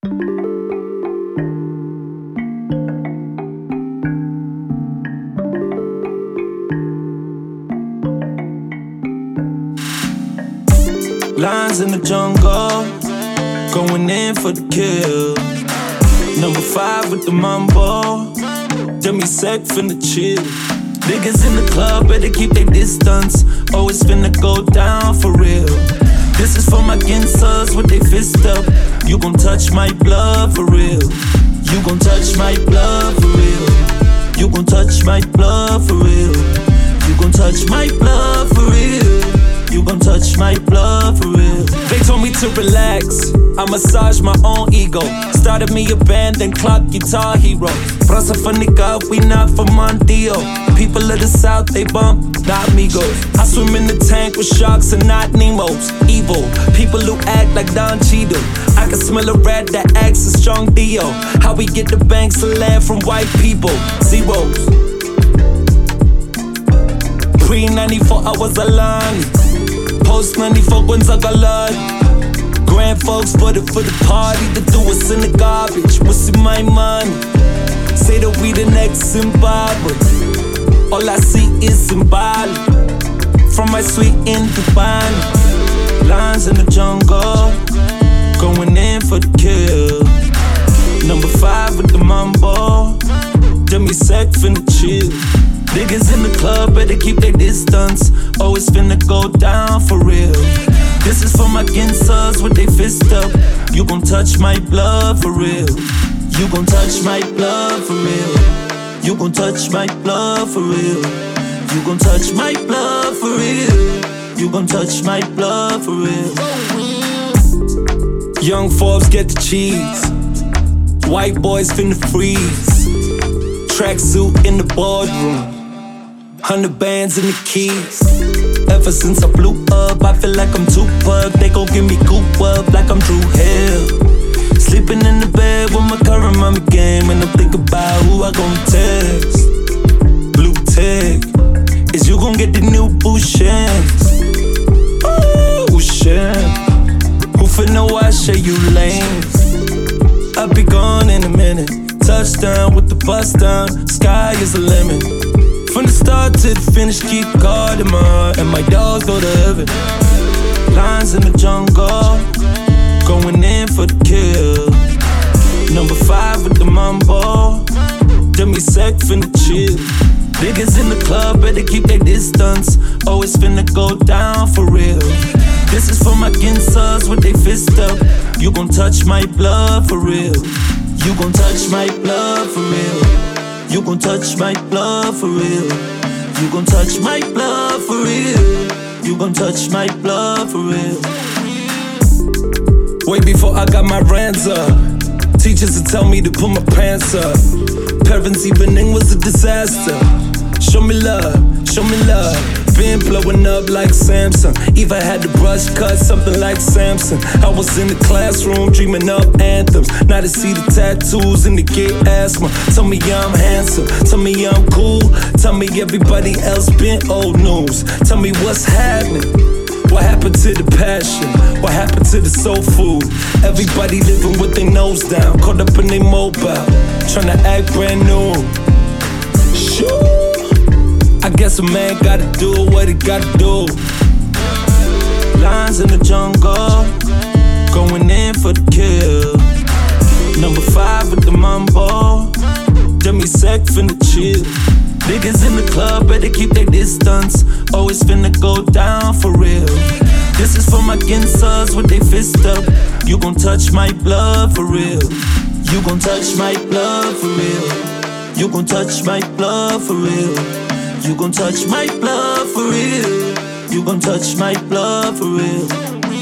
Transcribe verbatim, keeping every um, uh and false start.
Lions in the jungle, going in for the kill. Number five with the mambo, Demi Sec finna chill. Niggas in the club better keep their distance, always finna go down for real. This is for my ginsers with they fist up. You gon' touch my blood for real. You gon' touch my blood for real. You gon' touch my blood for real. You gon' touch my blood for real. You gon' touch my blood for real. They told me to relax, I massage my own ego. Started me a band, then clock Guitar Hero. Praza for nigga, we not for Mondio. People of the South, they bump, not amigos. I swim in the tank with sharks and not Nemos. Evil, people who act like Don Cheadle. I can smell a rat that acts a strong Dio. How we get the banks of land from white people? Zeros. Pre ninety-four, I was alone. Post ninety-four, Gonzaga Lord. Grand folks for the, for the party to do us in the garbage. What's in my money? Say that we the next Zimbabwe. All I see is symbolic. From my sweet in Dubai. Lions in the jungle, going in for the kill. Number five with the mambo, Demi Sec finna chill. Niggas in the club better keep their distance, always finna go down for real. This is for my ginsers with they fist up. You gon' touch my blood for real. You gon' touch my blood for real. You gon' touch my blood for real. You gon' touch my blood for real. You gon' touch my blood for real. Young Forbes get the cheese. White boys finna freeze. Tracksuit in the boardroom. Hundred bands in the keys. Ever since I blew up, I feel like I'm Tupac. They gon' give me goop up like I'm Drew Hill. Sleeping in the bed with my current mommy game, and I'm thinking about who I gon' text. Blue tick, is you gon' get the new Bouchons? Ooh, shit. Who finna wash you lanes? I'll be gone in a minute. Touchdown with the bust down, sky is the limit. From the start to the finish, keep guarding my heart, and my dogs go to heaven. Lions in the jungle, going in for the kill. Number five with the mambo, Demi Sec finna chill. Niggas in the club better keep their distance, always finna go down for real. This is for my ginsers with they fist up. You gon' touch my blood for real. You gon' touch my blood for real. You gon' touch my blood for real. You gon' touch my blood for real. You gon' touch my blood for real. Way before I got my rands up, teachers would tell me to put my pants up. Parents evening was a disaster. Show me love, show me love. Been blowing up like Samsung. Eva had the brush cut, something like Samson. I was in the classroom dreaming up anthems. Now to see the tattoos and to get asthma. Tell me I'm handsome, tell me I'm cool. Tell me everybody else been old news. Tell me what's happening. What happened to the passion? What happened to the soul food? Everybody living with their nose down, caught up in their mobile, tryna act brand new. Sure, I guess a man gotta do what he gotta do. Lions in the jungle, going in for the kill. Number five with the mambo, Demi Sec finna chill. Niggas in the club better keep their distance, always finna go down for real. This is for my ginsers with they fist up. You gon' touch my blood for real. You gon' touch my blood for real. You gon' touch my blood for real. You gon' touch my blood for real. You gon' touch my blood for real.